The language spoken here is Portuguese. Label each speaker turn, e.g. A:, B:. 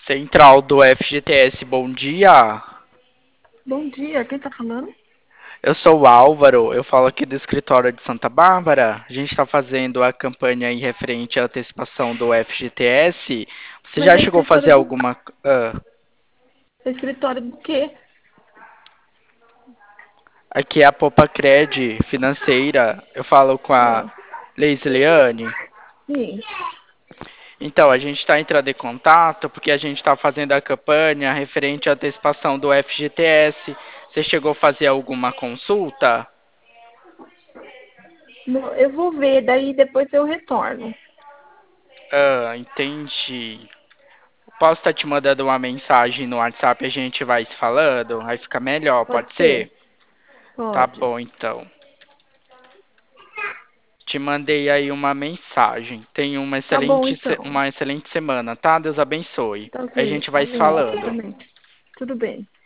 A: Central do FGTS, bom dia.
B: Bom dia, quem tá falando?
A: Eu sou o Álvaro, eu falo aqui do escritório de Santa Bárbara. A gente está fazendo a campanha em referente à antecipação do FGTS. Você
B: Mas
A: já
B: é
A: chegou a fazer
B: escritório do
A: alguma.
B: é escritório do quê?
A: Aqui é a Popacred financeira. Eu falo com a
B: Ah,
A: Leisliane.
B: sim.
A: Então, a gente está entrando em contato porque a gente está fazendo a campanha referente à antecipação do FGTS. Você chegou a fazer alguma consulta?
B: Eu vou ver, daí depois eu retorno.
A: Entendi. Posso estar te mandando uma mensagem no WhatsApp e a gente vai se falando? Aí fica melhor,
B: Pode
A: pode ser?
B: ser?
A: Tá
B: Pode.
A: bom, então. Te mandei aí uma mensagem. Tenha
B: Tá bom, então.
A: uma excelente semana, tá? Deus abençoe.
B: Tá
A: A
B: ok.
A: gente vai se
B: Amém. Você
A: falando.
B: também. Tudo bem.